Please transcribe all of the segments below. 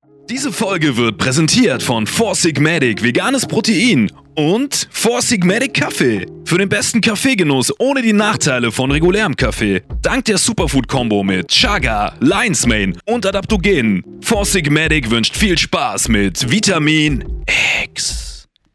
Diese Folge wird präsentiert von Four Sigmatic veganes Protein und Four Sigmatic Kaffee. Für den besten Kaffeegenuss ohne die Nachteile von regulärem Kaffee. Dank der Superfood-Kombo mit Chaga, Lion's Mane und Adaptogenen. Four Sigmatic wünscht viel Spaß mit Vitamin X.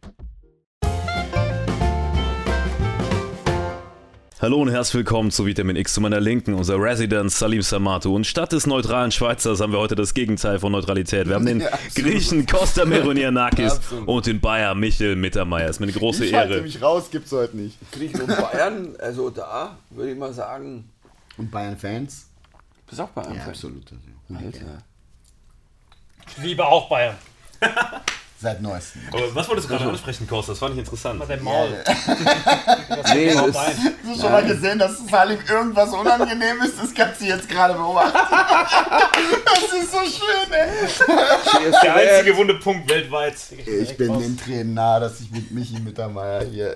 Hallo und herzlich willkommen zu Vitamin X. Zu meiner Linken unser Resident Salim Samatu. Und statt des neutralen Schweizers haben wir heute das Gegenteil von Neutralität. Wir haben den Griechen Costa Meronianakis und den Bayer Michel Mittermeier. Das ist mir eine große Ehre. Ich halte mich raus, gibt's heute nicht. Griechen und Bayern, also da würde ich mal sagen. Und Bayern-Fans? Du bist auch Bayern-Fan? Ja, absolut. Ich liebe auch Bayern. Seit neuestem. Aber was wolltest du gerade ansprechen, Costa? Das fand ich interessant. Mal dein Maul. Nee, Hast du schon mal gesehen, dass Salim irgendwas unangenehm ist? Das kannst du jetzt gerade beobachten. Das ist so schön, ey. Der einzige Wundepunkt weltweit. Ich bin den Tränen nah, dass ich mit Michi Mittermeier hier...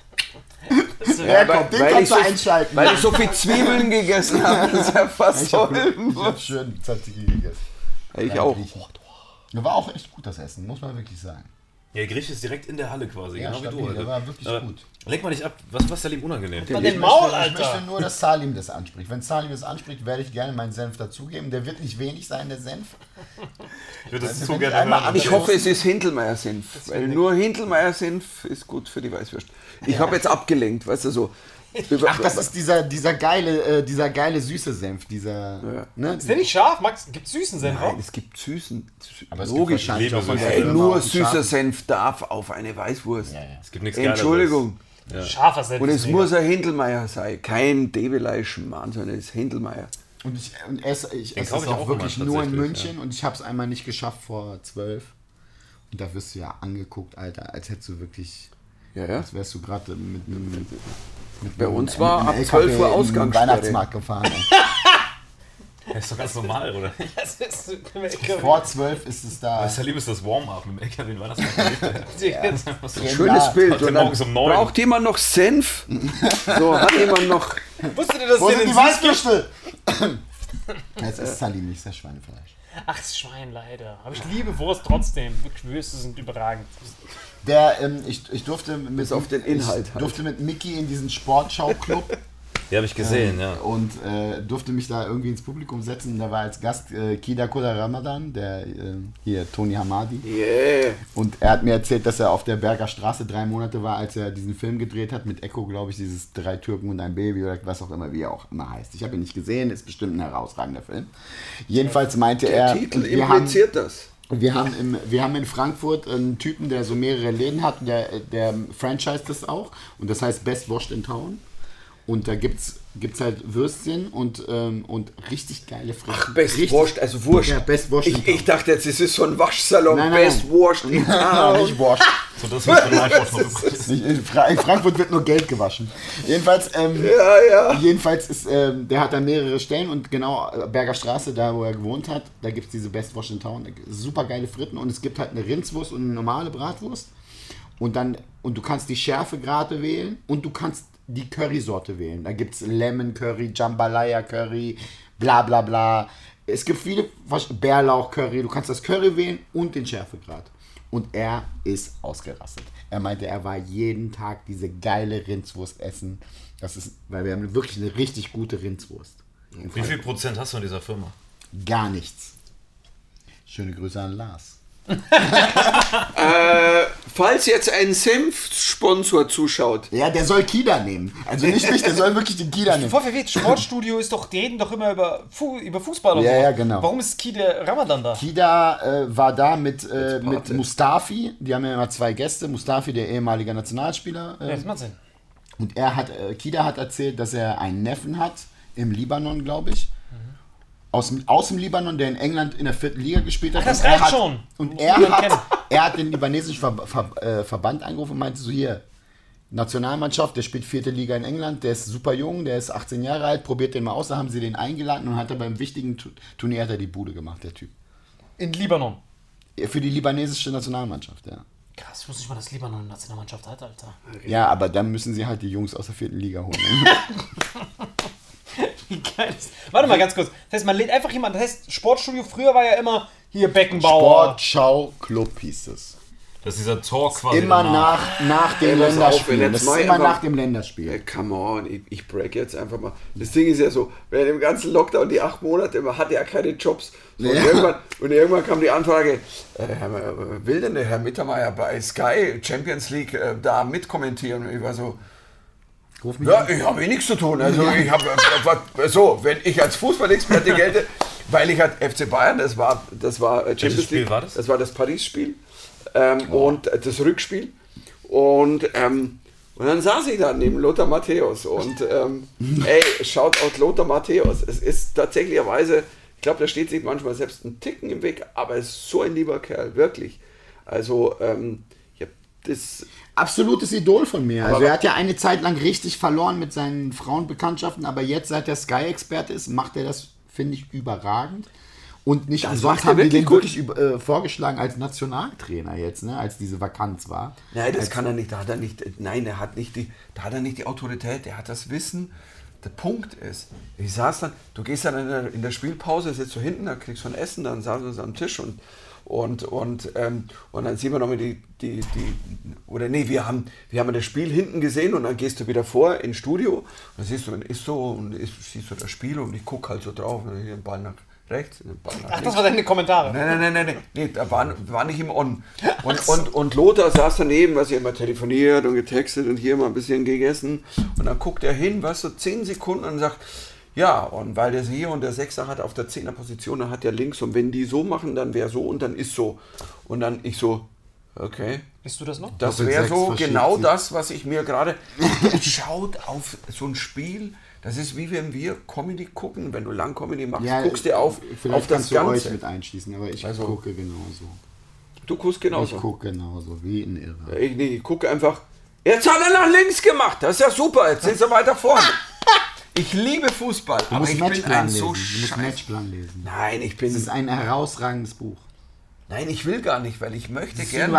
Ja, komm, den kannst du einschalten. Weil ich so viel Zwiebeln gegessen habe, das ist ja fast Ich hab so. schön Tzatziki gegessen. Ich auch. War auch echt gut, das Essen, muss man wirklich sagen. Ja, der Grieche ist direkt in der Halle quasi, Ja, genau wie stabil, du. der war wirklich gut. Lenk mal nicht ab, was ist Salim unangenehm? Mal den Maul, Ich möchte Alter. nur, dass Salim das anspricht. Wenn Salim das anspricht, werde ich gerne meinen Senf dazugeben. Der wird nicht wenig sein, der Senf. Ich würde das Also zu wenn gerne ich einmal hören. Ich hoffe, es ist Hintelmeier-Senf, weil nur Hintelmeier-Senf ist gut für die Weißwürst. Ich habe jetzt abgelenkt, weißt du, so. Ach, das ist dieser geile süße Senf, ne? Ist der nicht scharf? Max, gibt's süßen Senf auch? Nein, es gibt süßen. Aber es Logisch. gibt wahrscheinlich auch von der Ey, Firma nur auch einen süßer scharfen. Senf darf auf eine Weißwurst. Ja. Es gibt nichts Geileres. Entschuldigung. Scharfer Senf. Und ist es mega. muss ein Hintelmeier sein. Kein Debelei-Schmarrn, sondern es ist Hintelmeier. Und ich esse es kauf ich auch auch wirklich immer nur in tatsächlich, München und ich habe es einmal nicht geschafft vor 12. Und da wirst du ja angeguckt, Alter, als hättest du wirklich, Ja, ja. als wärst du gerade mit Bei uns war ab LKW 12 Uhr in den Ausgangssperre. Weihnachtsmarkt gefahren. Das ist doch ganz normal, oder? Das ist Vor 12 ist es da. Salim ist das Warm-up mit dem LKW in Weihnachtsmarkt. Schönes Bild. Heute Und dann morgens um 9. braucht jemand noch Senf? So, hat jemand noch... Wusstet ihr, dass Wo ihr sind den die Weißwürste? Jetzt ist Salim nicht das Schweinefleisch. Ach, das Schwein leider. Aber ich liebe Wurst trotzdem. Wirklich, Würste sind überragend. Ich durfte mit, auf den Inhalt ich halt. durfte mit Mickey in diesen Sportschau-Club Die habe ich gesehen, ja. und durfte mich da irgendwie ins Publikum setzen. Da war als Gast Kida Koda Ramadan, der hier Tony Hamadi. Yeah. Und er hat mir erzählt, dass er auf der Berger Straße 3 Monate war, als er diesen Film gedreht hat mit Echo, glaube ich, dieses 3 Türken und ein Baby oder was auch immer, wie er auch immer heißt. Ich habe ihn nicht gesehen, ist bestimmt ein herausragender Film. Jedenfalls meinte er, Der Titel wir haben, impliziert das. wir haben in Frankfurt einen Typen, der so mehrere Läden hat, der franchise das auch und das heißt Best Wurst in Town. Und da gibt's halt Würstchen und richtig geile Fritten. Ach, Best richtig, Wurst, also Wurst. Ja, Best Wurst. Ich dachte jetzt, es ist so ein Waschsalon. Nein. Best Wurst in Town. Nicht Wurst. So, das wird vielleicht In Frankfurt wird nur Geld gewaschen. Jedenfalls, jedenfalls ist, der hat da mehrere Stellen und genau Berger Straße, da wo er gewohnt hat, da gibt es diese Best Wurst in Town. Super geile Fritten und es gibt halt eine Rindswurst und eine normale Bratwurst. Und du kannst die Schärfegrade wählen und du kannst die Currysorte wählen. Da gibt es Lemon Curry, Jambalaya Curry, bla bla bla. Es gibt viele Bärlauch Curry. Du kannst das Curry wählen und den Schärfegrad. Und er ist ausgerastet. Er meinte, er war jeden Tag diese geile Rindswurst essen. Weil wir haben wirklich eine richtig gute Rindswurst. Wie viel Prozent hast du in dieser Firma? Gar nichts. Schöne Grüße an Lars. Falls jetzt ein Senf-Sponsor zuschaut. Ja, der soll Kida nehmen. Also nicht mich, der soll wirklich den Kida nehmen. Voll verwirrt, Sportstudio ist doch, die reden doch immer über Fußball. Ja, so. ja, genau. Warum ist Kide Ramadan da? Kida war da mit Mustafi. Die haben ja immer 2 Gäste. Mustafi, der ehemalige Nationalspieler. Ja, das macht Sinn. Und Kida hat erzählt, dass er einen Neffen hat, im Libanon, glaube ich. Aus dem Libanon, der in England in der 4. Liga gespielt hat. Ach, das Und reicht schon. Und Muss man kennen. er hat den libanesischen Verband angerufen und meinte so, hier, Nationalmannschaft, der spielt 4. Liga in England, der ist super jung, der ist 18 Jahre alt, probiert den mal aus, da haben sie den eingeladen und hat er beim wichtigen Turnier hat er die Bude gemacht, der Typ. In Libanon. Für die libanesische Nationalmannschaft, ja. Krass, ich wusste nicht mal, dass Libanon eine Nationalmannschaft hat, Alter. Ja, aber dann müssen sie halt die Jungs aus der 4. Liga holen. Wie geil ist. Warte mal ganz kurz. Das heißt, man lädt einfach jemanden. Das heißt, Sportstudio früher war ja immer hier Beckenbauer. Sportschau Club hieß es. Das ist dieser Talk quasi. Immer nach dem Länderspiel. Das ist immer nach dem Länderspiel. Come on, ich break jetzt einfach mal. Das Ding ist ja so, während dem ganzen Lockdown, die 8 Monate, man hatte ja keine Jobs. So, und irgendwann kam die Anfrage, will denn der Herr Mittermeier bei Sky Champions League da mitkommentieren? Und ich war so, ja, ich habe nichts zu tun. Also ich habe so, wenn ich als Fußballexperte gelte, weil ich halt FC Bayern, das war Champions League, war das? Das war das Paris-Spiel und das Rückspiel und dann saß ich da neben Lothar Matthäus und Shoutout Lothar Matthäus. Es ist tatsächlicherweise, ich glaube, da steht sich manchmal selbst ein Ticken im Weg, aber er ist so ein lieber Kerl, wirklich. Also das absolutes Idol von mir. Also er hat ja eine Zeit lang richtig verloren mit seinen Frauenbekanntschaften, aber jetzt, seit er Sky-Experte ist, macht er das, finde ich, überragend. Und nicht umsonst haben die den wirklich vorgeschlagen als Nationaltrainer jetzt, ne, als diese Vakanz war. Nein, das kann er nicht. Da hat er nicht die Autorität, er hat das Wissen. Der Punkt ist, ich saß dann, du gehst dann in der Spielpause, sitzt du hinten, da kriegst du ein Essen, dann saßen wir uns am Tisch und dann sehen wir nochmal wir haben das Spiel hinten gesehen und dann gehst du wieder vor ins Studio und dann siehst du, siehst du das Spiel und ich gucke halt so drauf, hier den Ball nach rechts, den Ball nach links. Ach, das waren deine Kommentare? Nee, da war nicht im On. Und Lothar saß daneben, was immer telefoniert und getextet und hier mal ein bisschen gegessen und dann guckt er hin, 10 Sekunden und sagt, ja, und weil der hier und der Sechser hat auf der 10er Position, dann hat der links und wenn die so machen, dann wäre so und dann ist so. Und dann ich so, okay. Bist du das noch? Das wäre so genau das, was ich mir gerade... Schaut auf so ein Spiel, das ist wie wenn wir Comedy gucken, wenn du lang Comedy machst, guckst dir auf das kannst Ganze. Du euch mit einschließen, aber ich gucke genauso. Du guckst genauso? Ich gucke genauso, wie ein Irrer. Ich gucke einfach, jetzt hat er nach links gemacht, das ist ja super, jetzt sind sie weiter vorne. Ich liebe Fußball, aber ich bin ein so Du musst Matchplan lesen. Nein, Das ist ein herausragendes Buch. Nein, ich will gar nicht, weil ich möchte gerne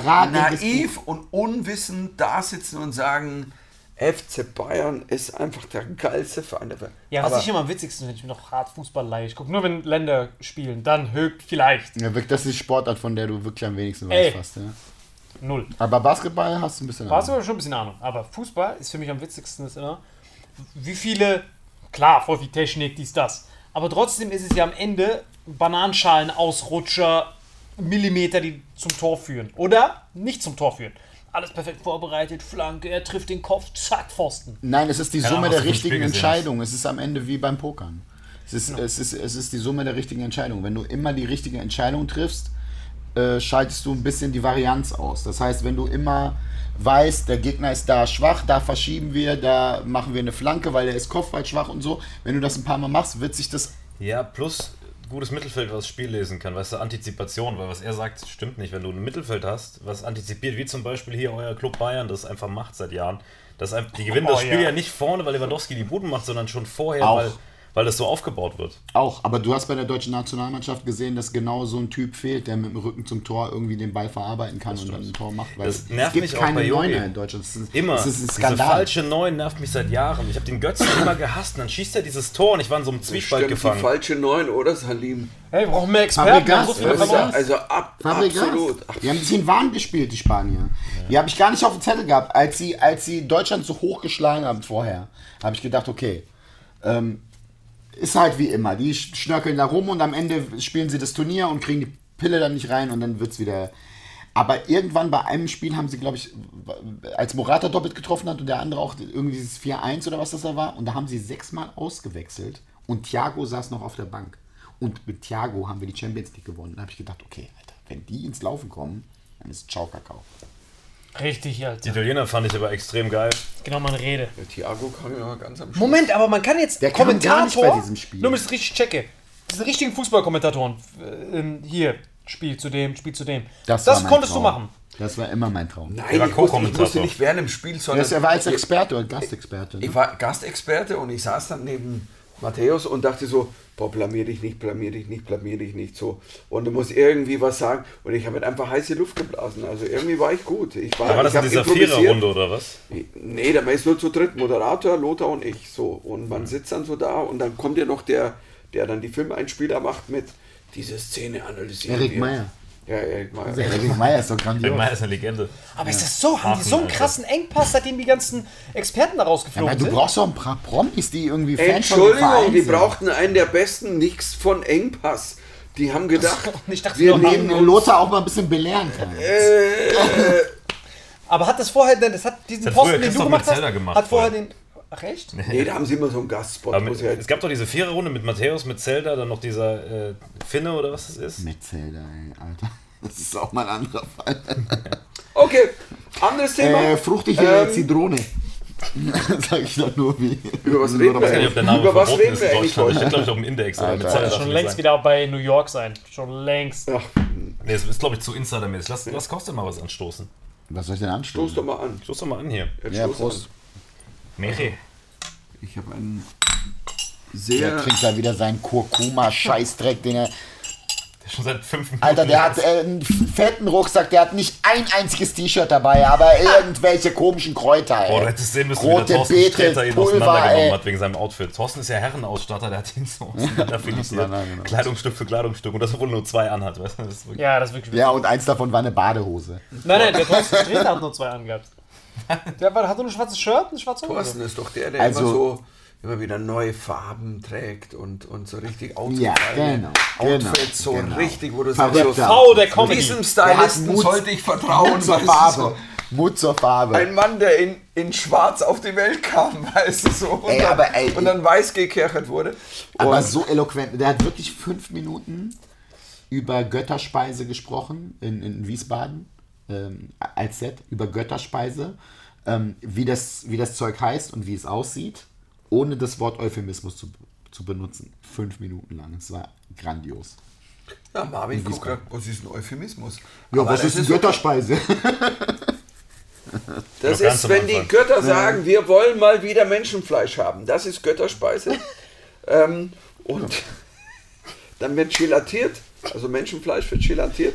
naiv und unwissend da sitzen und sagen, FC Bayern ist einfach der geilste Verein der Welt. Ja, was ich immer am witzigsten finde, ich bin noch hart Fußball leihe. Ich gucke nur, wenn Länder spielen, dann vielleicht. Ja, das ist die Sportart, von der du wirklich am wenigsten weißt fast. Ja? 0. Aber Basketball hast du ein bisschen Ahnung. Basketball schon ein bisschen Ahnung, aber Fußball ist für mich am witzigsten ist immer, wie viele, klar, voll viel Technik, dies, das, aber trotzdem ist es ja am Ende Bananenschalen, Ausrutscher, Millimeter, die zum Tor führen. Oder nicht zum Tor führen. Alles perfekt vorbereitet, Flanke, er trifft den Kopf, zack, Pfosten. Nein, es ist die Summe der richtigen Entscheidungen. Es ist am Ende wie beim Pokern. Es ist die Summe der richtigen Entscheidungen. Wenn du immer die richtige Entscheidung triffst, schaltest du ein bisschen die Varianz aus. Das heißt, wenn du immer weißt, der Gegner ist da schwach, da verschieben wir, da machen wir eine Flanke, weil er ist kopfballschwach und so. Wenn du das ein paar Mal machst, wird sich das... Ja, plus gutes Mittelfeld, was das Spiel lesen kann, weißt du, Antizipation, weil was er sagt, stimmt nicht. Wenn du ein Mittelfeld hast, was antizipiert, wie zum Beispiel hier euer Club Bayern, das einfach macht seit Jahren, die gewinnen das Spiel ja nicht vorne, weil Lewandowski die Buden macht, sondern schon vorher, weil das so aufgebaut wird. Auch, aber du hast bei der deutschen Nationalmannschaft gesehen, dass genau so ein Typ fehlt, der mit dem Rücken zum Tor irgendwie den Ball verarbeiten kann und dann ein Tor macht. Weil das nervt es gibt mich keine auch bei Neuner in Deutschland. Das ist ein Skandal. Diese falsche Neun nervt mich seit Jahren. Ich habe den Götzen immer gehasst und dann schießt er dieses Tor und ich war in so einem Zwiespalt gefangen. Die falsche Neun, oder Salim? Hey, wir brauchen mehr Experten. Absolut. Die haben sich in Wahn gespielt, die Spanier. Ja. Die habe ich gar nicht auf dem Zettel gehabt. Als sie Deutschland so hoch geschlagen haben vorher, habe ich gedacht, okay, ist halt wie immer. Die schnörkeln da rum und am Ende spielen sie das Turnier und kriegen die Pille dann nicht rein und dann wird es wieder... Aber irgendwann bei einem Spiel haben sie, glaube ich, als Morata doppelt getroffen hat und der andere auch irgendwie dieses 4-1 oder was das da war, und da haben sie 6-mal ausgewechselt und Thiago saß noch auf der Bank. Und mit Thiago haben wir die Champions League gewonnen. Da habe ich gedacht, okay, Alter, wenn die ins Laufen kommen, dann ist Ciao Kakao. Richtig, Alter. Die Italiener fand ich aber extrem geil. Genau, meine Rede. Der Thiago kam ja ganz am Schluss. Moment, aber man kann jetzt der Kommentator, bei diesem Spiel. Nur, wenn ich es richtig checke. Diese richtigen Fußballkommentatoren, hier, Spiel zu dem. Das konntest du machen. Das war immer mein Traum. Nein, ich musste nicht während dem Spiel, sondern... Er war als Experte oder Gastexperte. Ne? Ich war Gastexperte und ich saß dann neben Matthäus und dachte so, boah, blamier dich nicht so. Und du musst irgendwie was sagen. Und ich habe halt einfach heiße Luft geblasen. Also irgendwie war ich gut. War das in dieser Viererrunde oder was? Nee, da ist nur zu dritt. Moderator, Lothar und ich. So. Und man sitzt dann so da und dann kommt ja noch der dann die Filmeinspieler macht mit diese Szene analysieren. Erik Meyer. Ja, Erik Meyer. Erik Meyer ist so grandios. Erik Meyer ist eine Legende. Aber ist das so? Haben die so einen krassen Engpass, seitdem die ganzen Experten da rausgeflogen aber du sind? brauchst doch ein paar Promis, die irgendwie Fans von dem Entschuldigung, Verein die sind. brauchten einen der besten, nichts von Engpass. Die haben gedacht, Ich dachte, wir wir nehmen Den Lothar auch mal ein bisschen belehren kann. aber hat das vorher, das hat diesen Das hat Posten, früher den du Christoph gemacht hast, Metzelder gemacht hat vorher vorher. den... Ach echt? Nee, da haben sie immer so einen Gastspot. Aber wo sie halt- es gab doch diese Viererrunde mit Matthäus, mit Zelda, dann noch dieser Finne oder was das ist. Metzelder, ey, Alter. Das ist auch mal ein anderer Fall. Okay, anderes Thema. Fruchtige Zitrone. Sag ich doch nur wie. Über was reden Ich weiß nicht, ob der Name Über was verboten reden ist wir in eigentlich Deutschland. heute? Steht, glaube ich, auf dem Index. Aber Alter, mit Zelda das darf Schon nicht längst sein. wieder bei New York sein. Schon längst. Ach, Nee, es ist, glaube ich, zu insidermäßig. Lass Kostet mal was anstoßen. Was soll ich denn stoß anstoßen? doch mal an. Stoß doch mal an hier. Jetzt Ja, stoß Prost. Meche. an. Ich habe einen Der sehr... trinkt da wieder seinen Kurkuma-Scheißdreck, den er. Schon seit 5 Minuten. Alter, der hat einen fetten Rucksack, der hat nicht ein einziges T-Shirt dabei, aber irgendwelche komischen Kräuter, ey. Boah, du hättest sehen müssen, wie der Rote Thorsten Beete, Sträter ihn Pulver, auseinandergenommen ey. hat wegen seinem Outfit. Thorsten ist ja Herrenausstatter, der hat ihn so auseinanderfinisiert. Genau. Kleidungsstück für Kleidungsstück und das obwohl er nur 2 anhat, weißt du? Das ist wirklich Ja, das ist wirklich... Ja, und eins davon war eine Badehose. Nein, der Thorsten Sträter hat nur 2 angehabt. Der hat nur ein schwarzes Shirt und eine schwarze Hose. Thorsten ist doch der Also- immer wieder neue Farben trägt und so richtig Ja, genau. Outfits so genau. richtig, wo du Verrückter. sagst, V der Comedy. diesem Der hat Stylisten Mut- sollte ich vertrauen. Mut zur weißt du, Farbe. Mut zur Farbe. Ein Mann, der in Schwarz auf die Welt kam, weißt du so. Und, Ey, dann, aber ey, und dann weiß gekerchert wurde. Aber Und so eloquent. Der hat wirklich 5 Minuten über Götterspeise gesprochen in Wiesbaden. Als Set. Über Götterspeise. Wie das Zeug heißt und wie es aussieht. Ohne das Wort Euphemismus zu benutzen. 5 Minuten lang. Es war grandios. ja, Marvin guckt grad, was ist ein Euphemismus? Ja, Aber was das ist eine Götterspeise? Das Ja, ganz ist, am wenn die Anfang. Götter sagen, wir wollen mal wieder Menschenfleisch haben. Das ist Götterspeise. Und dann wird gelatiert, also Menschenfleisch wird gelatiert.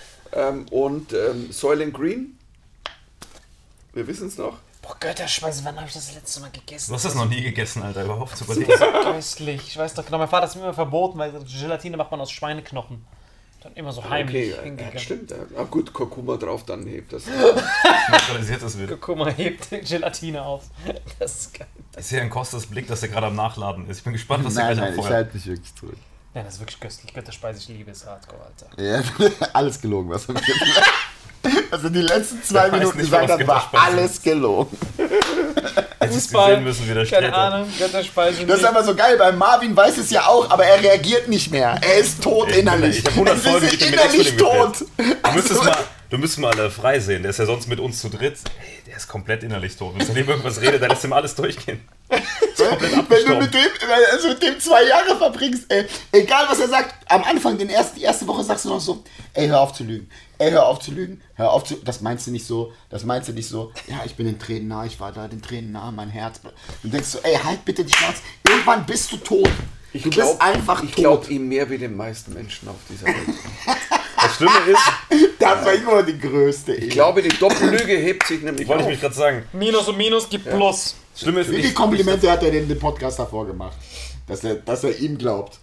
Soylent Green, wir wissen es noch. Boah, Götterspeise, wann habe ich das letzte Mal gegessen? Du hast das noch nie gegessen, Alter, überhaupt zu Das überlegen. ist so köstlich. Ich weiß doch genau, mein Vater hat es mir immer verboten, weil Gelatine macht man aus Schweineknochen. Dann immer so heimlich Okay, hingegangen. stimmt. Ja, gut, Kurkuma drauf, dann hebt das. Neutralisiert das wieder. Guck mal, hebt Gelatine auf. Das ist geil. Ich sehe an Kostas Blick, dass er gerade am Nachladen ist. Ich bin gespannt, was er Nein, gleich nein, ich abfeuert. halte mich wirklich zurück. Ja, das ist wirklich köstlich. Götterspeise, ich liebe es. Hardcore, Alter. Ja, alles gelogen, was er mir gesagt hat. Also die letzten 2 Der weiß Minuten nicht, gesagt was hat, war Götterspeise alles gelogen. Hättest du gesehen müssen, wie der keine Sträter. Ahnung, Götterspeise. Das ist aber so geil, bei Marvin weiß es ja auch, aber er reagiert nicht mehr. Er ist tot innerlich. Ich hab 100 Es Folgen ist mit dem innerlich Extra tot. Du müsstest mal frei sehen. Der ist ja sonst mit uns zu dritt. Ey, der ist komplett innerlich tot. Wenn du dem irgendwas redet, dann lässt ihm alles durchgehen. Wenn du mit dem 2 Jahre verbringst, ey, egal was er sagt, am Anfang, die erste Woche sagst du noch so, ey, hör auf zu lügen. Ey, hör auf zu lügen. Hör auf zu. Das meinst du nicht so. Ja, ich bin den Tränen nah, ich war da den Tränen nah, mein Herz. Du denkst so, ey, halt bitte die Schnauze. Irgendwann bist du tot. Du bist einfach tot. Ich glaube ihm mehr wie den meisten Menschen auf dieser Welt. Das Schlimme ist, Das war immer die größte. Ich glaube, die Doppellüge hebt sich nämlich wollte ich auf. mich gerade sagen, Minus und Minus gibt Plus. das Schlimme ist, Wie viele Komplimente hat er denn den Podcast davor gemacht? Dass er ihm glaubt.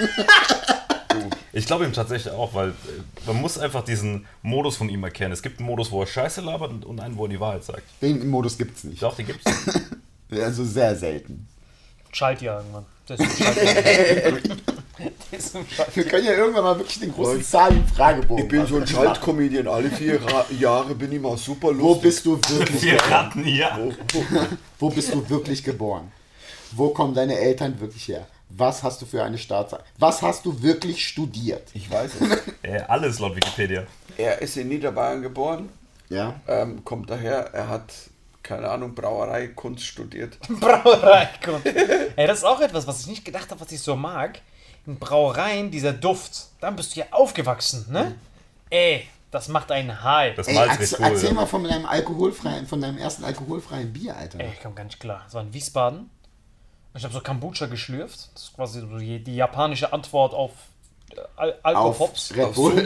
ich glaube ihm tatsächlich auch, weil man muss einfach diesen Modus von ihm erkennen. Es gibt einen Modus, wo er Scheiße labert und einen, wo er die Wahrheit sagt. Den Modus gibt's nicht. Doch, den gibt's. Also sehr selten. Schalt ja irgendwann. Das ist ein Schaltjahr. Wir können ja irgendwann mal wirklich den großen Zahlen-Fragebogen Ich bin so ein machen. Schaltcomedian. Alle 4 Jahre bin ich mal super lustig. Wo bist du wirklich Wir geboren? raten, ja. Wo bist du wirklich geboren? Wo kommen deine Eltern wirklich her? Was hast du für eine Staatsart? Was hast du wirklich studiert? Ich weiß es. Alles laut Wikipedia. Er ist in Niederbayern geboren, Ja? kommt daher, er hat, keine Ahnung, Brauerei, Kunst studiert. Brauereikunst. Ey, das ist auch etwas, was ich nicht gedacht habe, was ich so mag. In Brauereien, dieser Duft, dann bist du ja aufgewachsen, ne? Ey, das macht einen high. Das Ey, Malz riecht cool. erzähl Ja. mal von deinem ersten alkoholfreien Bier, Alter. Ey, ich komm gar nicht klar. Das war in Wiesbaden. Ich habe so Kombucha geschlürft. Das ist quasi so die japanische Antwort auf Alkopops. Red Bull.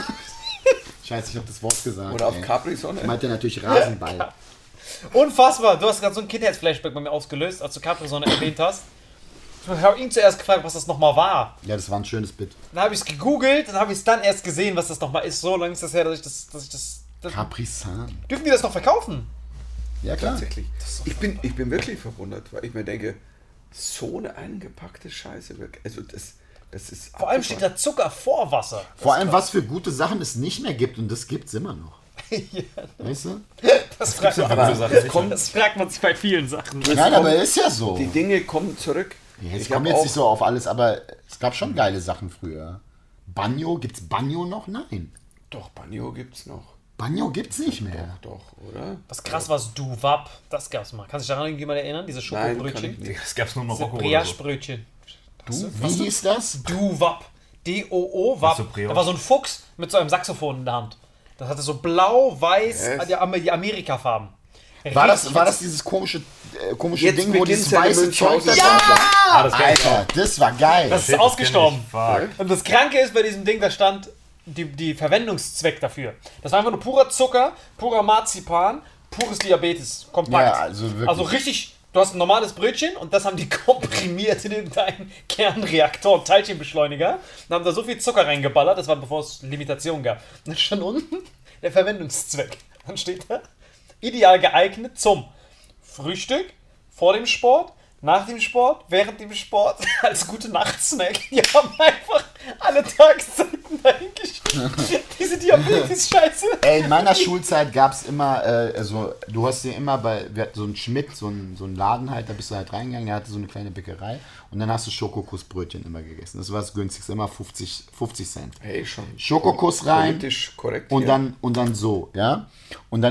Scheiße, ich habe das Wort gesagt. Oder auf Capri-Sonne. Ich meinte natürlich Rasenball. Unfassbar. Du hast gerade so ein Kindheitsflashback bei mir ausgelöst, als du Capri-Sonne erwähnt hast. Ich habe ihn zuerst gefragt, was das nochmal war. Ja, das war ein schönes Bit. Dann habe ich es gegoogelt, dann habe ich es dann erst gesehen, was das nochmal ist. So lange ist das her, dass ich das Capri-Sun. dürfen die das noch verkaufen? Ja, klar. Tatsächlich. Ich bin wirklich verwundert, weil ich mir denke, so eine eingepackte Scheiße. Also das ist Vor allem steht da Zucker vor Wasser. Vor allem, was für gute Sachen es nicht mehr gibt. Und das gibt's immer noch. Ja, Weißt du? das fragt man sich bei vielen Sachen. Nein, aber ist ja so. Die Dinge kommen zurück. Ja, es kommt jetzt nicht so auf alles, aber es gab schon geile Sachen früher. Banjo, gibt's Banjo noch? Nein. Doch, Banjo gibt's noch. Banjo gibt's nicht mehr. Doch, oder? Was krass war, Duwap, das gab's mal. Kannst du dich daran irgendjemand erinnern? Diese Schokobrötchen? Das gab's nur in Diese Marokko oder so. Brioche-Brötchen. Wie hieß das? Duwap. D-O-O-Wap. Was für Brioche? Da war so ein Fuchs mit so einem Saxophon in der Hand. Das hatte so blau-weiß, die Amerika-Farben. War das dieses komische Jetzt Ding, wo dieses beginnt's ja die weiße Zeug Münchhauser da drauf war? Das kenn ich Alter, das war geil. Das ist ausgestorben. Fuck. Und das Kranke ist, bei diesem Ding, da stand die Verwendungszweck dafür. Das war einfach nur purer Zucker, purer Marzipan, pures Diabetes. Kompakt. Ja, also wirklich. Also richtig, du hast ein normales Brötchen und das haben die komprimiert in irgendeinen Kernreaktor und Teilchenbeschleuniger und haben da so viel Zucker reingeballert, das war bevor es Limitationen gab. Und dann stand unten der Verwendungszweck. Dann steht da, ideal geeignet zum Frühstück, vor dem Sport, nach dem Sport, während dem Sport, als gute Nachtsnack. Die haben einfach alle Tageszeiten dahingeschrieben. Diese Diabetes-Scheiße. Ey, in meiner Schulzeit gab es immer, also du hast ja immer wir hatten so einen Schmidt, so einen Laden halt, da bist du halt reingegangen, der hatte so eine kleine Bäckerei und dann hast du Schokokussbrötchen immer gegessen. Das war das günstigste, immer 50 Cent. Hey, schon. Schokokuss rein Politisch korrekt. und hier. dann so, ja. Und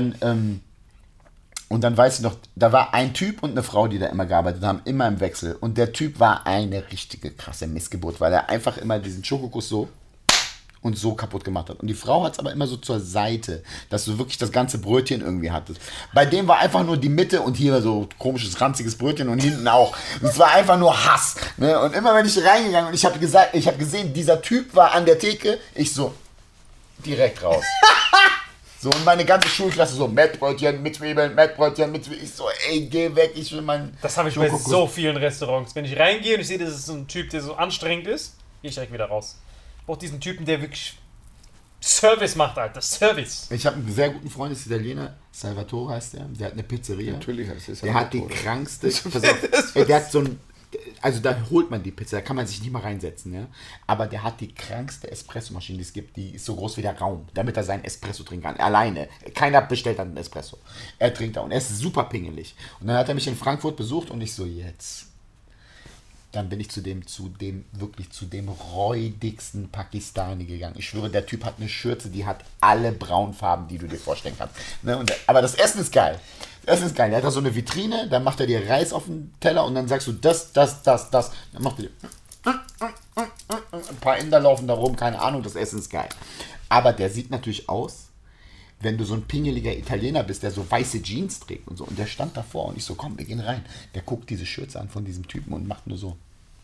dann weißt du noch, da war ein Typ und eine Frau, die da immer gearbeitet haben, immer im Wechsel. Und der Typ war eine richtige krasse Missgeburt, weil er einfach immer diesen Schokokuss so und so kaputt gemacht hat. Und die Frau hat es aber immer so zur Seite, dass du wirklich das ganze Brötchen irgendwie hattest. Bei dem war einfach nur die Mitte und hier so komisches, ranziges Brötchen und hinten auch. Und es war einfach nur Hass. Ne? Und immer wenn ich reingegangen und ich habe gesehen, dieser Typ war an der Theke, ich so, direkt raus. So, und meine ganze Schulklasse so, Mettbrötchen mit Zwiebeln, Mettbrötchen mit Zwiebeln. Ich so, ey, geh weg, ich will meinen Das habe ich bei so vielen Restaurants. Wenn ich reingehe und ich sehe, das ist so ein Typ, der so anstrengend ist, gehe ich direkt wieder raus. Ich brauche diesen Typen, der wirklich Service macht, Alter. Service. Ich habe einen sehr guten Freund, das ist Italiener, Salvatore heißt der hat eine Pizzeria. Natürlich heißt es Der hat die krankste, pass auf, der hat so ein, also da holt man die Pizza, da kann man sich nicht mal reinsetzen, ja. Aber der hat die krankste Espressomaschine, die es gibt, die ist so groß wie der Raum, damit er seinen Espresso trinken kann, alleine. Keiner bestellt dann einen Espresso. Er trinkt da und er ist super pingelig. Und dann hat er mich in Frankfurt besucht und ich so, jetzt. Dann bin ich zu dem räudigsten Pakistani gegangen. Ich schwöre, der Typ hat eine Schürze, die hat alle Braunfarben, die du dir vorstellen kannst. Ne? Aber das Essen ist geil. Das ist geil. Er hat da so eine Vitrine, dann macht er dir Reis auf den Teller und dann sagst du das. Dann macht er dir ein paar Inder laufen da rum, keine Ahnung, das Essen ist geil. Aber der sieht natürlich aus, wenn du so ein pingeliger Italiener bist, der so weiße Jeans trägt und so. Und der stand davor und ich so, komm, wir gehen rein. Der guckt diese Schürze an von diesem Typen und macht nur so.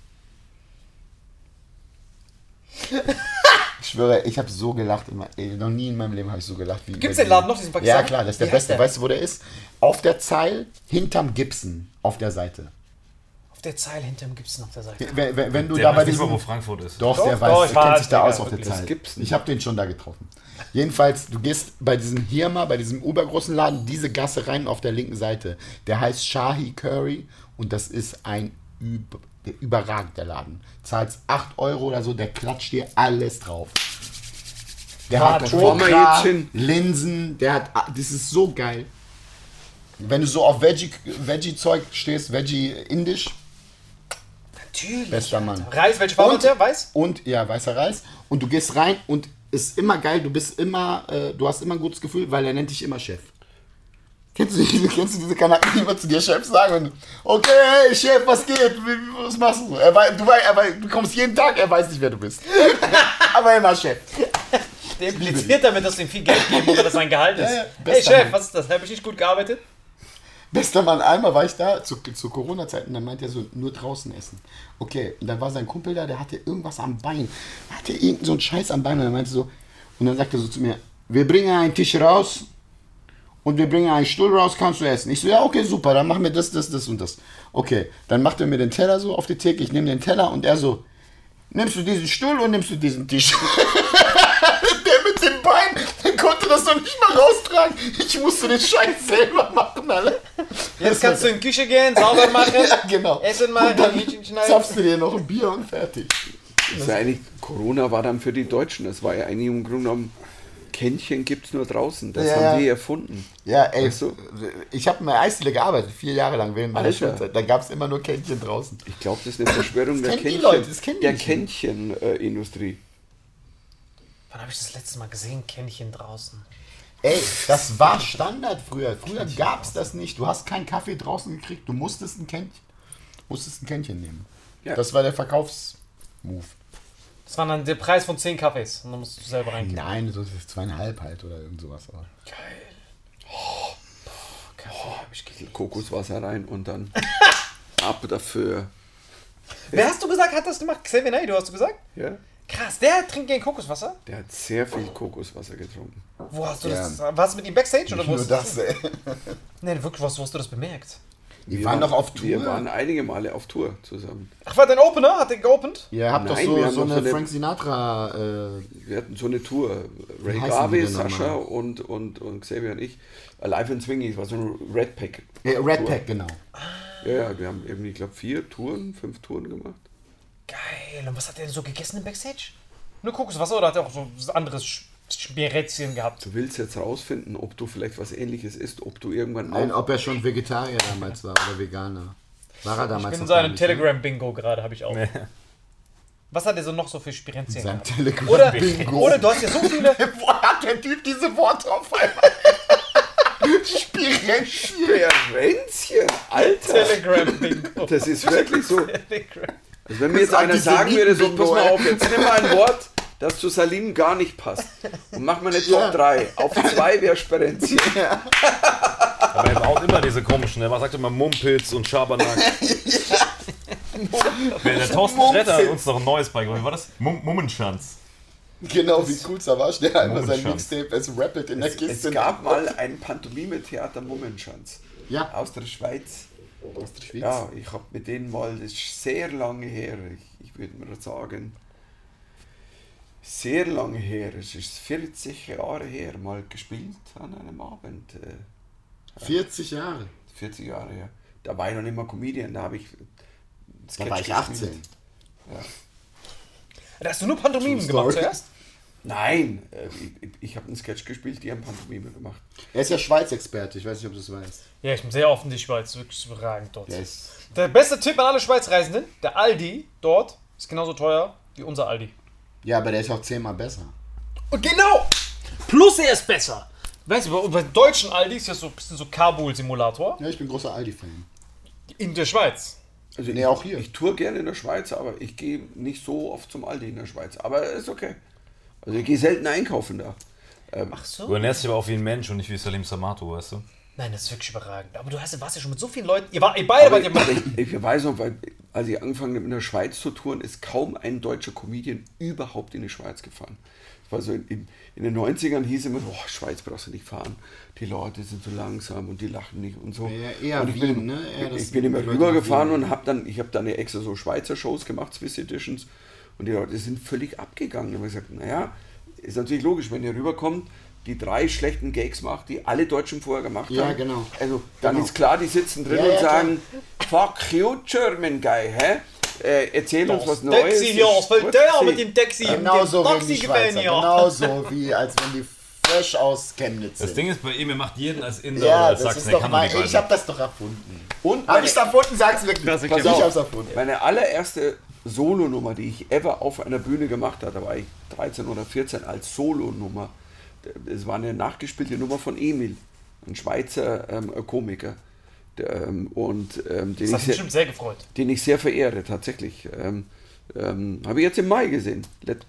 Ich schwöre, ich habe so gelacht. Noch nie in meinem Leben habe ich so gelacht. Gibt es den Laden noch, diesen Pakistan? Ja, klar, das ist der beste. Weißt du, wo der ist? Auf der Zeil, hinterm Gibson, auf der Seite. Auf der Zeil hinterm Gibson auf der Seite. Wenn du Der da bei weiß nicht diesem... mal, wo Frankfurt ist. Doch, der ich weiß, der war kennt sich da halt aus auf der wirklich. Zeit. Gibson. Ich habe den schon da getroffen. Jedenfalls, du gehst bei diesem Hirma, bei diesem übergroßen Laden, diese Gasse rein auf der linken Seite. Der heißt Shahi Curry und das ist ein überragender Laden. Zahlst 8 € oder so, der klatscht dir alles drauf. Der hat Okra, Linsen, das ist so geil. Wenn du so auf Veggie-Zeug stehst, Veggie-Indisch, Natürlich. bester Mann. Reis, welche Farbe hat der? Weiß? Und ja, weißer Reis. Und du gehst rein und ist immer geil, du hast immer ein gutes Gefühl, weil er nennt dich immer Chef. Kennst du diese Kanaken, die immer zu dir Chef sagen? Und, okay, hey Chef, was geht? Was machst du? Du kommst jeden Tag, er weiß nicht, wer du bist. Aber immer Chef. Der impliziert damit, dass du ihm viel Geld geben muss, weil das sein Gehalt ist. Ja, hey Chef, was ist das? Habe ich nicht gut gearbeitet? Bester Mann, einmal war ich da zu Corona-Zeiten, dann meinte er so, nur draußen essen. Okay, und dann war sein Kumpel da, der hatte irgendwas am Bein. Er hatte irgend so einen Scheiß am Bein und er meinte so, und dann sagte er so zu mir, wir bringen einen Tisch raus und wir bringen einen Stuhl raus, kannst du essen. Ich so, ja, okay, super, dann machen wir das und das. Okay, dann macht er mir den Teller so auf die Theke, ich nehme den Teller und er so, nimmst du diesen Stuhl und nimmst du diesen Tisch? Der mit dem Bein, der konnte das doch nicht mal raustragen. Ich musste den Scheiß selber machen, alle. Jetzt kannst du in die Küche gehen, sauber machen, Ja, genau. essen mal, Und dann Hähnchen schneiden. zapfst du dir noch ein Bier und fertig. Das ist ja eigentlich, Corona war dann für die Deutschen. Das war ja eigentlich im Grunde genommen, Kännchen gibt es nur draußen. Das Ja, haben ja. wir erfunden. Ja, ey, Weißt du? ich habe in der Eisdiele gearbeitet, 4 Jahre lang während meiner Alter. Schulzeit. Da gab es immer nur Kännchen draußen. Ich glaube, das ist eine Verschwörung der kennen die Kännchen, Leute, das kennen die der nicht. Kännchen-Industrie. Wann habe ich das letzte Mal gesehen? Kännchen draußen. Ey, das war Standard früher. Früher gab es das nicht. Du hast keinen Kaffee draußen gekriegt, du musstest ein Kännchen nehmen. Ja. Das war der Verkaufsmove. Das war dann der Preis von 10 Kaffees. Und dann musst du selber reingehen. Nein, so ist es 2,5 halt oder irgend sowas. Aber. Geil. Kaffee habe ich geliebt. Kokoswasser rein und dann ab dafür. Wer hast du gesagt, hat das gemacht? Xavier Naidoo, hast du gesagt? Ja? Krass, der trinkt gern Kokoswasser? Der hat sehr viel Kokoswasser getrunken. Wo hast du Ja. das? Warst du mit ihm Backstage oder wo Nur hast das, ey. Nee, wirklich, wo hast du das bemerkt? Die waren doch auf Tour. Wir waren einige Male auf Tour zusammen. Ach, war dein Opener? Hat der geopend? Ihr habt Nein, doch wir so, haben so doch eine so eine- Frank Sinatra. Wir hatten so eine Tour. Ray heißen die Garvey, denn Sascha nochmal? und Xavier und ich. Alive and Swinging, das war so ein Red Pack. Red Pack, genau. Ja, wir haben irgendwie, ich glaube, 5 Touren gemacht. Geil. Und was hat der denn so gegessen im Backstage? Nur Kokoswasser oder hat er auch so anderes Spirätzchen gehabt? Du willst jetzt rausfinden, ob du vielleicht was Ähnliches isst, ob du irgendwann Nein, auch... ob er schon Vegetarier damals war oder Veganer. War er damals Ich bin in noch seinem gar nicht, ne? Telegram-Bingo gerade, habe ich auch. Was hat er so noch so für Spirenzien Sein gehabt? Telegram-Bingo. Oder du hast ja so viele... Woher hat der Typ diese Worte auf einmal? Spirenzchen. Sperenzchen, Alter! Telegram-Bingo. Das ist wirklich so. Telegram. Also wenn mir jetzt Das einer sagen würde, so, pass Antisemiten-Bingo, mal ey. auf, jetzt nimm mal ein Wort, das zu Salim gar nicht passt. Und mach mal eine Top 3. Auf 2 wäre Sperenzchen. Aber er braucht immer diese komischen, er sagt immer Mumpitz und Schabernack. Der Thorsten Schretter hat uns noch ein neues beigebracht. Wie war das? Mummenschanz. Genau, wie cool Savage, der einmal sein Mummenschanz. Mixtape als Rappelt in der Es Kiste. gab mal ein Pantomime-Theater Mummenschanz Ja, aus der Schweiz. aus der Schweiz. Ja, ich habe mit denen mal, das ist sehr lange her, ich würde mal sagen, sehr lange her, es ist 40 Jahre her, mal gespielt an einem Abend. 40 Jahre. 40 Jahre her. Da war ich noch nicht mal Comedian, da habe ich Da war ich 18. Da hast du nur Pantomimen True gemacht story. zuerst? Nein, ich habe einen Sketch gespielt, die haben Pantomime gemacht. Er ist ja Schweiz-Experte, ich weiß nicht, ob du es weißt. Ja, ich bin sehr oft in die Schweiz, wirklich überragend dort. Der ist Der beste Tipp an alle Schweizreisenden, der Aldi dort ist genauso teuer wie unser Aldi. ja, aber der ist auch 10-mal besser. Und genau! Plus er ist besser. Weißt du, bei deutschen Aldi ist ja so ein bisschen so Kabul-Simulator. Ja, ich bin großer Aldi-Fan. In der Schweiz. Also Nee, auch hier. Ich tour gerne in der Schweiz, aber ich gehe nicht so oft zum Aldi in der Schweiz. Aber ist okay. Also ich gehe selten einkaufen da. Ach Du so? ernährst dich aber auch wie ein Mensch und nicht wie Salim Samato, weißt du? Nein, das ist wirklich überragend. Aber du warst ja schon mit so vielen Leuten. Ihr beide Aber wart ja mal. ich weiß noch, weil als ich angefangen habe in der Schweiz zu touren, ist kaum ein deutscher Comedian überhaupt in die Schweiz gefahren. Das war so in den 90ern hieß immer, oh, Schweiz brauchst du nicht fahren. Die Leute sind so langsam und die lachen nicht und so. Ja, eher und ich Wien, bin, ne? Eher das ich bin immer die Leute rübergefahren nach Wien. und habe dann extra so Schweizer Shows gemacht, Swiss Editions. Und die Leute sind völlig abgegangen. Da habe ich gesagt, naja, ist natürlich logisch, wenn ihr rüberkommt, die 3 schlechten Gags macht, die alle Deutschen vorher gemacht Ja, haben. genau. Also dann Genau. ist klar, die sitzen drin Ja, und ja, sagen, fuck you German guy, hä? Erzähl uns was Neues. Taxi hier, Das ist voll teuer Taxi. mit dem Taxi. Genau so mit dem reden die Taxi-Gefähren Schweizer. hier. Genau so, wie als wenn die fresh aus Chemnitz Das sind. Ding ist bei ihm, er macht jeden als Inder Ja, oder als das Sachsen. ist Er doch kann mal, doch nicht ich beide. hab das doch erfunden. Und Hab ich's erfunden? Sag's wirklich. Pass Ich auf. hab's erfunden. meine allererste Solonummer, die ich ever auf einer Bühne gemacht habe, da war ich 13 oder 14 als Solonummer. Es war eine nachgespielte Nummer von Emil, ein Schweizer Komiker. Den, Das ich hat mich sehr, bestimmt sehr gefreut. den ich sehr verehre, tatsächlich. Habe ich jetzt im Mai gesehen.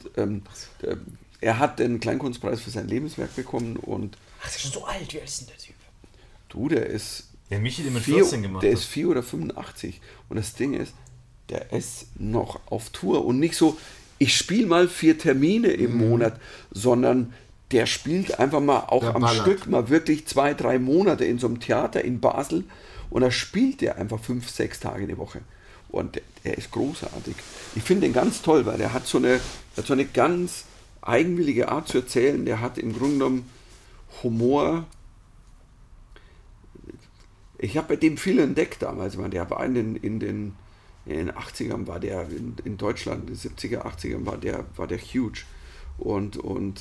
Er hat den Kleinkunstpreis für sein Lebenswerk bekommen und Ach, der ist schon so alt. Wie alt ist denn der Typ? du, der ist Der Michi den mit 14 gemacht der hat. ist 4 oder 85. Und das Ding ist, der ist noch auf Tour und nicht so, ich spiele mal 4 Termine im Monat, sondern der spielt einfach mal auch Der am ballert. Stück mal wirklich 2-3 Monate in so einem Theater in Basel und da spielt der einfach 5-6 Tage die Woche. Und der ist großartig. Ich finde den ganz toll, weil der hat so eine ganz eigenwillige Art zu erzählen. Der hat im Grunde genommen Humor. Ich habe bei dem viel entdeckt damals. Ich meine, der war in den 80ern war der in Deutschland, in den 70er, 80ern war der huge. Und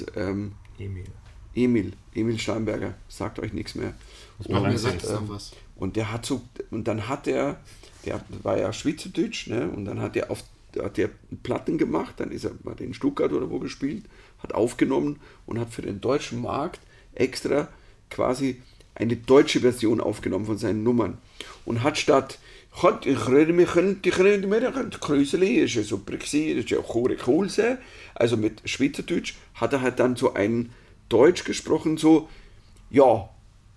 Emil Steinberger, sagt euch nichts mehr. Mir sagt es noch was. Und der hat so, und dann hat der war ja Schweizerdeutsch, ne? Und dann hat der Platten gemacht, dann ist er mal in Stuttgart oder wo gespielt, hat aufgenommen und hat für den deutschen Markt extra quasi eine deutsche Version aufgenommen von seinen Nummern. Und hat statt ich rede mich Krüseli, ist ja super gewesen, ist ja auch cool sein. Also mit Schweizerdeutsch hat er halt dann so ein Deutsch gesprochen, so, ja,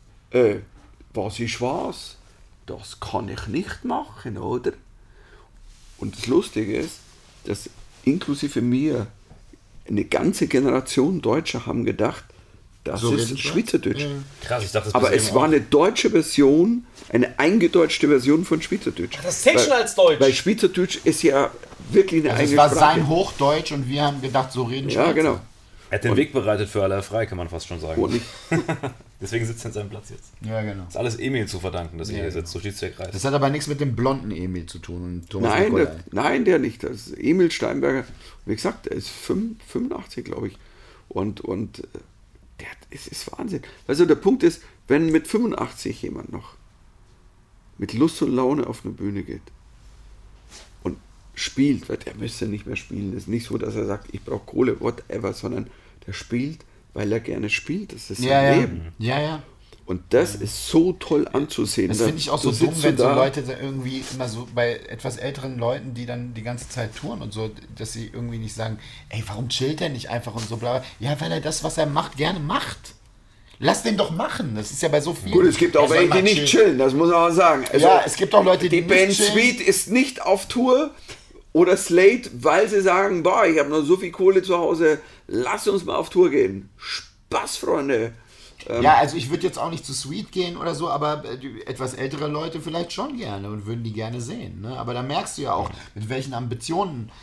was ist was? Das kann ich nicht machen, oder? Und das Lustige ist, dass inklusive mir eine ganze Generation Deutscher haben gedacht, das So ist reden Schweizerdeutsch. Krass, ich dachte, das Aber passiert es eben war auch. eine deutsche Version, eine eingedeutschte Version von Schweizerdeutsch. Das zählt schon als Deutsch. Weil Schweizerdeutsch ist ja wirklich eine Also es eigene war Sprache. sein Hochdeutsch und wir haben gedacht, so reden Ja, Schweizer. genau. Er hat den Weg bereitet für alle frei, kann man fast schon sagen. Und ich, Deswegen sitzt er in seinem Platz jetzt. Ja, genau. Ist alles Emil zu verdanken, dass er Ja, hier sitzt, so schließt der Kreis. Das hat aber nichts mit dem blonden Emil zu tun. Und Thomas Nicolai. nein, der nicht. Das ist Emil Steinberger. Wie gesagt, der ist 85, glaube ich. Und es ist Wahnsinn. Also der Punkt ist, wenn mit 85 jemand noch mit Lust und Laune auf eine Bühne geht und spielt, weil der müsste nicht mehr spielen. Es ist nicht so, dass er sagt, ich brauche Kohle, whatever, sondern der spielt, weil er gerne spielt. Das ist sein Leben. Ja. Und das ist so toll anzusehen. Das finde ich auch Du so dumm, sitzt wenn so da. Leute da irgendwie immer so bei etwas älteren Leuten, die dann die ganze Zeit touren und so, dass sie irgendwie nicht sagen, ey, warum chillt der nicht einfach und so bla. Ja, weil er das, was er macht, gerne macht. Lass den doch machen. Das ist ja bei so vielen. Gut, es gibt auch Er soll welche, die mal nicht chillen, das muss man auch sagen. Also, Ja, es gibt auch Leute, die die Band nicht chillen. Sweet ist nicht auf Tour oder Slate, weil sie sagen, boah, ich habe noch so viel Kohle zu Hause, lass uns mal auf Tour gehen. Spaß, Freunde. Ja, also ich würde jetzt auch nicht zu Sweet gehen oder so, aber die etwas ältere Leute vielleicht schon gerne und würden die gerne sehen. Ne? Aber da merkst du ja auch, mit welchen Ambitionen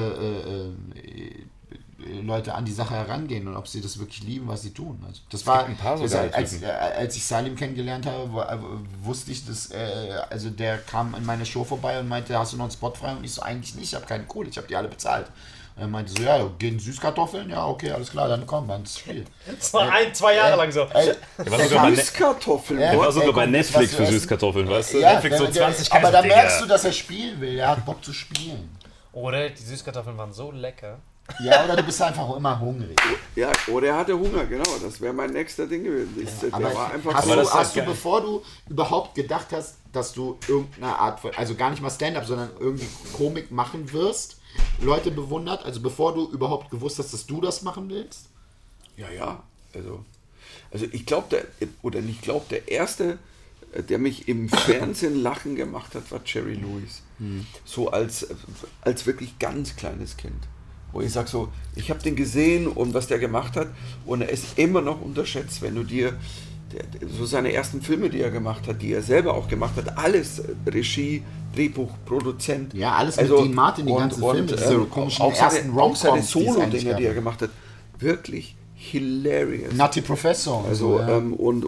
Leute an die Sache herangehen und ob sie das wirklich lieben, was sie tun. Also das war, ein paar so das, geile als ich Salim kennengelernt habe, wusste ich, dass also der kam in meine Show vorbei und meinte, hast du noch einen Spot frei? Und ich so, eigentlich nicht, ich habe keine Kohle, ich habe die alle bezahlt. Und er meinte so, ja, gehen Süßkartoffeln? Ja, okay, alles klar, dann komm, dann ins Spiel. Das war 2 Jahre lang so. Der war sogar bei, Süßkartoffeln. Ja. der war sogar Ey, bei komm, Netflix was für du essen? Süßkartoffeln, weißt du? Ja, Netflix so 20 aber da Digga. merkst du, dass er spielen will. Er hat Bock zu spielen. Oder die Süßkartoffeln waren so lecker. Ja, oder du bist einfach immer hungrig. Ja, oder er hatte Hunger, genau. Das wäre mein nächster Ding gewesen. Der Aber war einfach hast, so. das du, ist hast du, geil. bevor du überhaupt gedacht hast, dass du irgendeine Art von, also gar nicht mal Stand-up, sondern irgendwie Komik machen wirst, Leute bewundert? Also bevor du überhaupt gewusst hast, dass du das machen willst? Ja. Also ich glaube, der erste, der mich im Fernsehen lachen gemacht hat, war Jerry Lewis. So als wirklich ganz kleines Kind. Wo ich sage so, ich habe den gesehen und was der gemacht hat und er ist immer noch unterschätzt, wenn du dir so seine ersten Filme, die er gemacht hat, die er selber auch gemacht hat, alles Regie, Drehbuch, Produzent. Ja, alles mit Dean Martin, die ganzen Filme, diese komischen auch seine, ersten auch seine Rom-Coms, die es eigentlich Solo-Dinge, gab. die er gemacht hat, wirklich hilarious. Nutty Professor. und Also, so, ja.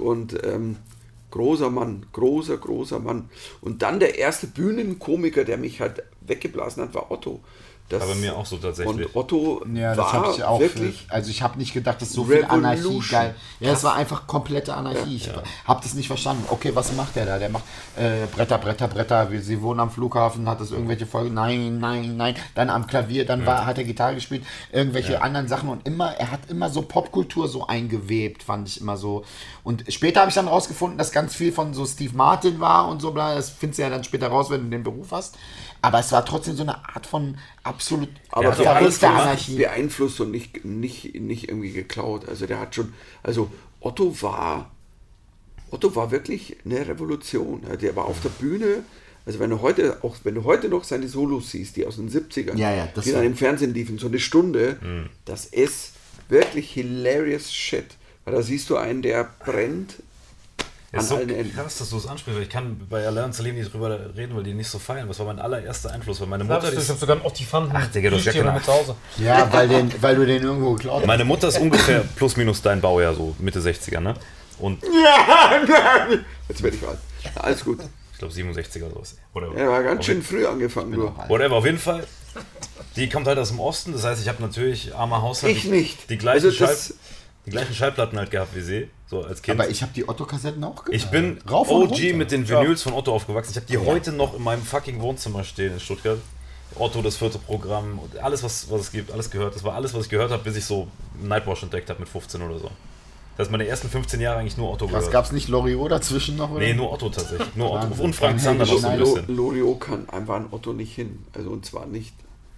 großer Mann, großer Mann. Und dann der erste Bühnenkomiker, der mich halt weggeblasen hat, war Otto. Das, War bei mir auch so tatsächlich. Und Otto Ja, das habe war ich auch. wirklich... Also ich habe nicht gedacht, dass so viel Anarchie Revolution. geil. Ja, es war einfach komplette Anarchie. Ich habe das nicht verstanden. Okay, was macht der da? Der macht Bretter. Sie wohnen am Flughafen, hat das irgendwelche Folgen. Nein. Dann am Klavier, dann hat er Gitarre gespielt, irgendwelche anderen Sachen und er hat immer so Popkultur so eingewebt, fand ich immer so. Und später habe ich dann rausgefunden, dass ganz viel von so Steve Martin war und so bla. Das findest du ja dann später raus, wenn du den Beruf hast. Aber es war trotzdem so eine Art von absolut Aber verrückter Anarchie. beeinflusst und nicht irgendwie geklaut. Also der hat schon... Also Otto war Otto war wirklich eine Revolution. Der war auf der Bühne, also wenn du heute noch seine Solos siehst, die aus den 70ern, die dann im Fernsehen liefen, so eine Stunde, das ist wirklich hilarious shit. Weil da siehst du einen, der brennt. Es ist so krass, dass du es ansprichst, weil ich kann bei Erlernen zu leben nicht drüber reden, weil die nicht so feiern. Was war mein allererster Einfluss? Weil meine Mutter... Ich hab sogar einen Ottifanten. Ach, Digga, du hast ja keine mit zu Hause. Ja, weil du den irgendwo geklaut hast. Meine Mutter ist ungefähr plus minus dein Baujahr, so Mitte 60er, ne? Und Jetzt werde ich alt. Alles gut. ich glaube 67er oder sowas. Er war ganz schön früh angefangen. Whatever, auf jeden Fall. Die kommt halt aus dem Osten, das heißt, ich habe natürlich, armer Haushalt, Ich nicht. die gleichen, Also die gleichen Schallplatten halt gehabt wie sie, so als Kind. Aber ich habe die Otto-Kassetten auch gehört. Ich bin Rauf und OG runter. mit den Vinyls von Otto aufgewachsen. Ich habe die heute noch in meinem fucking Wohnzimmer stehen in Stuttgart. Otto, das 4. Programm, und alles, was es gibt, alles gehört. Das war alles, was ich gehört habe, bis ich so Nightwash entdeckt habe mit 15 oder so. Das ist meine ersten 15 Jahre eigentlich nur Otto gehört. Was gab's nicht Loriot dazwischen noch? Oder? Nee, nur Otto tatsächlich. Nur Otto. Wahnsinn. Und Frank Zander noch so ein bisschen. Loriot kann einfach an Otto nicht hin. Also und zwar nicht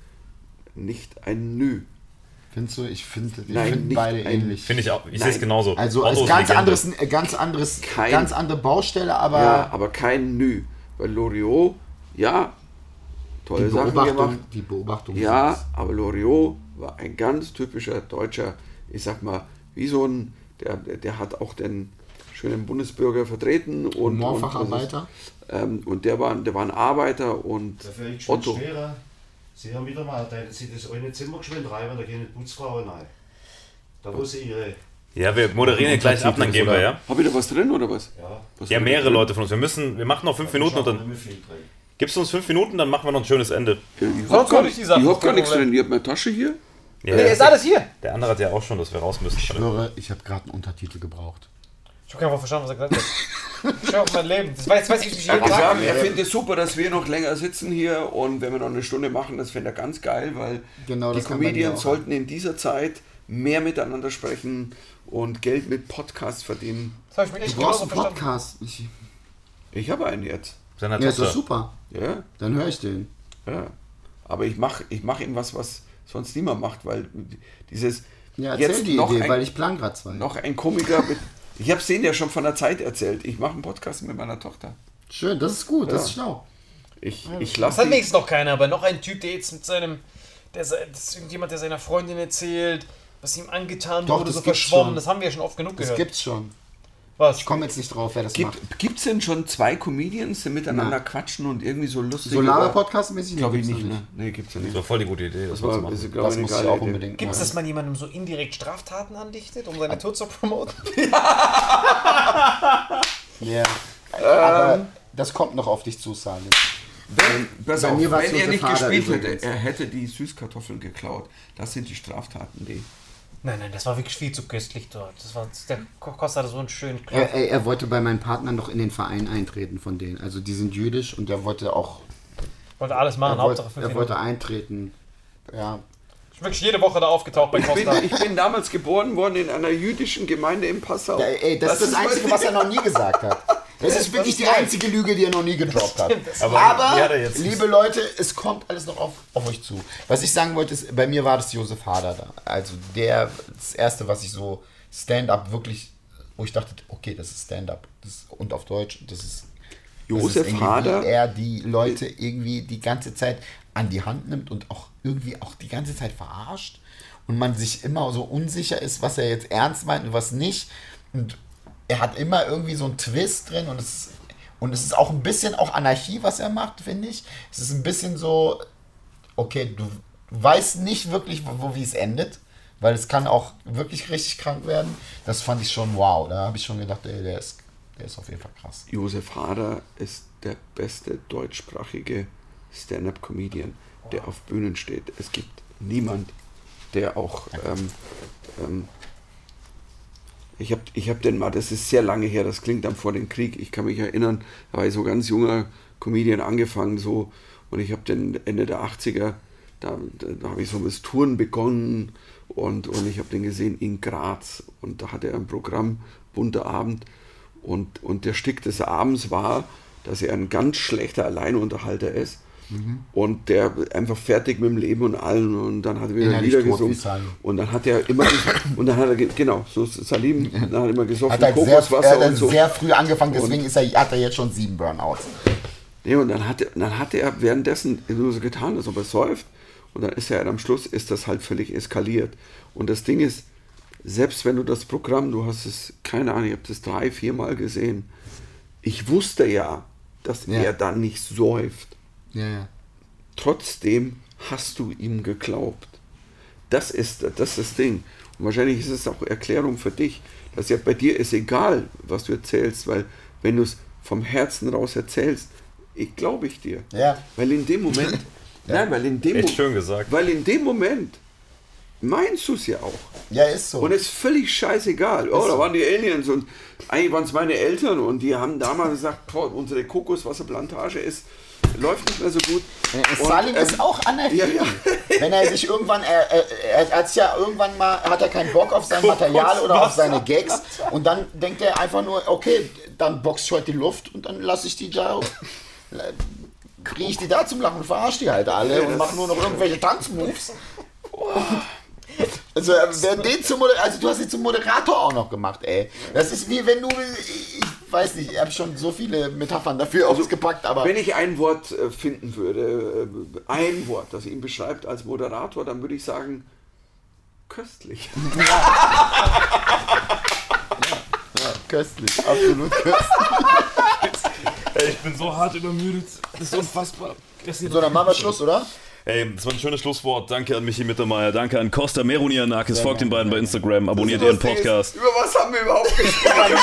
ein Nü. Findest du? Ich finde Nein, beide nicht ein- ähnlich. Finde ich auch. Ich sehe es genauso. Also Otto ist ist ganz Legende. ganz andere Baustelle, aber Aber kein Nü. Weil Loriot, ja, tolle Sachen gemacht. die Beobachtung. Ja, aber Loriot war ein ganz typischer deutscher, ich sag mal, wie so ein, der hat auch den schönen Bundesbürger vertreten und Humorfacharbeiter. Und der war ein Arbeiter und Der Felix Otto. Schwerer, Sie haben wieder mal, da hätten Sie das eine Zimmer geschwind rein, da gehen die Putzfrauen rein. Da wo sie ihre, Ja, wir moderieren gleich ab, dann gehen wir, ja? Hab ich da was drin oder was? ja, Ja, mehrere Leute von uns. Wir machen noch 5 Minuten und dann. nicht mehr viel drin. Gibst du uns 5 Minuten, dann machen wir noch ein schönes Ende. Ich Sonst hab gar hol ich nicht, die Sachen, ich hab gar kein nichts Problem. drin. Ich hab meine Tasche hier. Ja, Nee, ist alles hier. der andere hat ja auch schon, dass wir raus müssen. Ich schwöre, ich habe gerade einen Untertitel gebraucht. Ich habe einfach verstanden, was er gesagt hat. Ich schau auf mein Leben. Das weiß ich nicht Er jeden hat Tag. gesagt, er findet es super, dass wir noch länger sitzen hier und wenn wir noch eine Stunde machen, das fände er ganz geil, weil Genau, die das kann bei mir Comedians auch. sollten in dieser Zeit mehr miteinander sprechen und Geld mit Podcasts verdienen. Das habe ich mir echt Du brauchst genauso einen verstanden. Podcast. Ich habe einen jetzt. Seiner Ja, ist doch Tochter. super. Ja, Dann höre ich den. ja. Aber ich mach ihm was sonst niemand macht, weil dieses Ja, erzähl jetzt die noch Idee, ein, weil ich plan gerade 2. noch ein Komiker mit. Ich habe es denen ja schon von der Zeit erzählt. Ich mache einen Podcast mit meiner Tochter. Schön, das ist gut, das Ja. ist schlau. Ich Das lasse hat wenigstens noch keiner, aber noch ein Typ, der jetzt mit seinem. Das ist irgendjemand, der seiner Freundin erzählt, was ihm angetan Doch, wurde, das so gibt's verschwommen. schon. Das haben wir ja schon oft genug Das gehört. gibt's schon. Was? Ich komme jetzt nicht drauf, wer das macht. Gibt es denn schon 2 Comedians, die miteinander Nein. quatschen und irgendwie so lustig? Solar-Podcast-mäßig? Glaube ich gibt's nicht, noch ne? Nee, gibt's ja nicht. Das war voll die gute Idee, das war- war zu das machen. ist, glaub Das ich, muss eine ich geile auch Idee. unbedingt Gibt es, machen. dass man jemandem so indirekt Straftaten andichtet, um seine Tour zu promoten? Ja. Aber das kommt noch auf dich zu, Salim. Pass bei auf, mir war's wenn er Josef nicht Hader gespielt übrigens. hätte, er hätte die Süßkartoffeln geklaut. Das sind die Straftaten, die. Nein, das war wirklich viel zu köstlich dort. Der Koch hatte so einen schönen Er wollte bei meinen Partnern noch in den Verein eintreten von denen. Also die sind jüdisch und er wollte auch. wollte alles machen, Hauptsache 5 er wollte Minuten. eintreten. Ja. Ich bin wirklich jede Woche da aufgetaucht bei Costa. Ich bin damals geboren worden in einer jüdischen Gemeinde in Passau. Ja, ey, das ist das Einzige, was er noch nie gesagt hat. Das ist wirklich die einzige Lüge, die er noch nie gedroppt hat. Aber wie hat er jetzt- liebe Leute, es kommt alles noch auf euch zu. Was ich sagen wollte, ist, bei mir war das Josef Hader da. Also das erste, was ich so Stand-up wirklich, wo ich dachte, okay, das ist Stand-up. Und auf Deutsch, das ist Josef irgendwie, Hader? wie er die Leute irgendwie die ganze Zeit an die Hand nimmt und auch irgendwie auch die ganze Zeit verarscht. Und man sich immer so unsicher ist, was er jetzt ernst meint und was nicht. Und er hat immer irgendwie so einen Twist drin und es ist auch ein bisschen auch Anarchie, was er macht, finde ich. Es ist ein bisschen so, okay, du weißt nicht wirklich, wie es endet, weil es kann auch wirklich richtig krank werden. Das fand ich schon wow. Da habe ich schon gedacht, ey, der ist auf jeden Fall krass. Josef Hader ist der beste deutschsprachige Stand-up-Comedian, der auf Bühnen steht. Es gibt niemand, der auch. Ich hab den mal, das ist sehr lange her, das klingt dann vor dem Krieg. Ich kann mich erinnern, da war ich so ganz junger Comedian angefangen so und ich habe den Ende der 80er, da habe ich so mit Touren begonnen und ich habe den gesehen in Graz und da hatte er ein Programm, bunter Abend und der Stück des Abends war, dass er ein ganz schlechter Alleinunterhalter ist Und der einfach fertig mit dem Leben und allem. Und dann hat er wieder Innerlich Lieder tot gesungen. wie Salim. Und dann hat er immer, genau, so Salim, dann hat er immer gesoffen, Er hat Kokoswasser und so. sehr früh angefangen, deswegen hat er jetzt schon 7 Burnouts. Nee, und dann hat er währenddessen nur so getan, als ob er säuft. Und dann ist er am Schluss, ist das halt völlig eskaliert. Und das Ding ist, selbst wenn du das Programm, du hast es, keine Ahnung, ich habe das 3-4 Mal gesehen, ich wusste ja, dass er dann nicht säuft. Ja. Trotzdem hast du ihm geglaubt. Das ist das Ding. Und wahrscheinlich ist es auch Erklärung für dich, dass ja bei dir ist egal, was du erzählst, weil wenn du es vom Herzen raus erzählst, glaube ich dir. Ja. Weil in dem Moment, Echt schön gesagt. Weil in dem Moment meinst du es ja auch. Ja, ist so. Und es ist völlig scheißegal. Oh, da waren die Aliens und eigentlich waren es meine Eltern und die haben damals gesagt, boah, unsere Kokoswasserplantage läuft nicht mehr so gut. Salim ist auch anarchisch. Ja. Wenn er sich irgendwann, er hat ja irgendwann mal, hat er keinen Bock auf sein Material oder auf seine Gags und dann denkt er einfach nur, okay, dann boxe ich heute die Luft und dann lasse ich die da, kriege ich die da zum Lachen und verarsche die halt alle und mache nur noch irgendwelche Tanzmoves. Also, du hast ihn zum Moderator auch noch gemacht, ey. Das ist wie wenn du, ich weiß nicht, ich habe schon so viele Metaphern dafür ausgepackt, aber... Wenn ich ein Wort finden würde, ein Wort, das ihn beschreibt als Moderator, dann würde ich sagen, köstlich. Ja, köstlich, absolut köstlich. Ey, ich bin so hart übermüdet. Das ist unfassbar. So, dann machen wir Schluss, oder? Ey, das war ein schönes Schlusswort. Danke an Michi Mittermeier, danke an Costa Meronianakis. Folgt den beiden bei Instagram, abonniert ihren Podcast. Über was haben wir überhaupt gesprochen?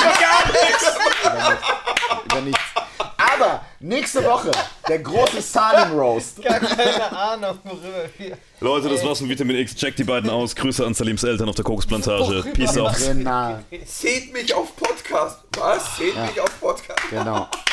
Über nichts. Aber nächste Woche der große Salim Roast. Gar keine Ahnung, worüber wir... Leute, das war's von Vitamin X. Checkt die beiden aus. Grüße an Salims Eltern auf der Kokosplantage. Peace out. Genau. Seht mich auf Podcast. Was? Seht mich auf Podcast. Genau.